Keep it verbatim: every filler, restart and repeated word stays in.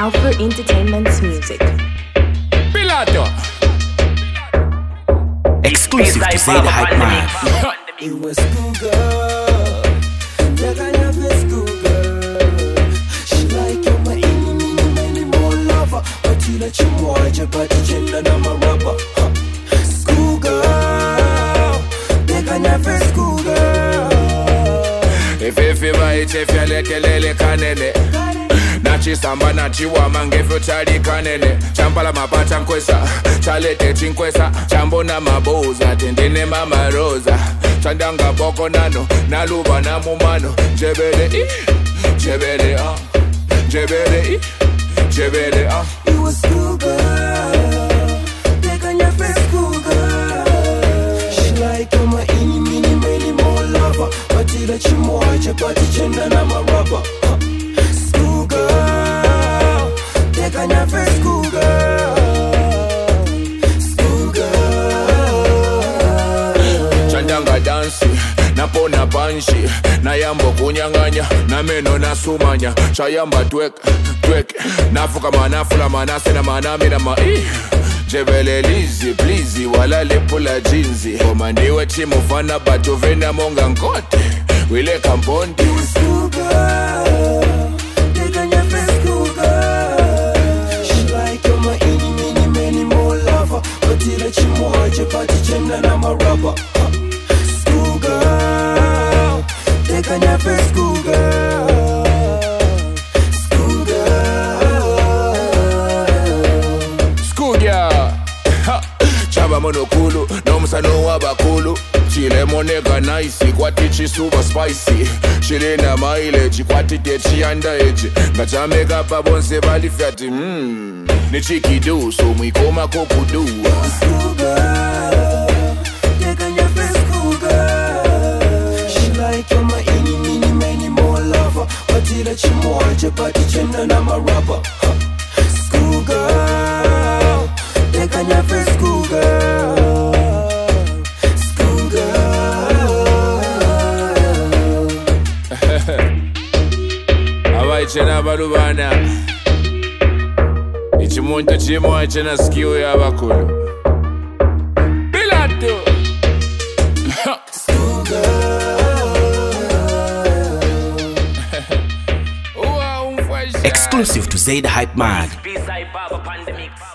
Alpha Entertainment's music. Pilato. Exclusive to Say the Hype Man. It was schoolgirl. That I have a schoolgirl. She like you, my any, many, many more lover. But you let you watch your body, gender, and I'm a rubber. Schoolgirl. That I have a schoolgirl. If if you buy it, if you let lele kanene. Nachi samba nachi wama ngefu chali kanene. Champala mapata nkwesa, chalete chinkwesa. Chambo na maboza, tendene mama rosa. Chandanga boko nano, naluba na mumano. Jebele i, jebele ah, jebele i, jebele ah. You was schoolgirl. Take on your face, schoolgirl. She like you, my any, many, many more lover. But you let you watch your body, gender, and I'm a rubber. Schoolgirl, take on your face, schoolgirl. Chandanga dansi, napona panshi. Nayambo kunyanganya, na meno nasumanya. Chayamba twek, twek. Nafuka manafula manase na manami na ma ii. Jebele lizi, please, wala lepula jinzi. Komandiwe timu fana batu venda monga nkote. Wile kampondi. You schoolgirl, take on your face, schoolgirl. She like you, my any, many, many more lover. But you let you watch your body, gender, and I'm a rubber. Schoolgirl, take on your face, schoolgirl. Schoolgirl. Schoolgirl. Chaba monokulu, no msano wabakulu. Chile monega nice, kwati chi super spicy. Chile na mileage, kwati techi underage. Ngachameka pa bonse bali fiati, mmm. Ni chiki do, so mwikoma kokudua. Schoolgirl, take on your face, schoolgirl. She like you, my any, many, many more lover. But you let you watch your body, gender, and I'm a rubber. Schoolgirl, take on your face, schoolgirl. Chena balubana ichimuntu chimwe chena skill ya bakulu Pilato. Exclusive to Say the Hype Man. B-side Baba Pandemic.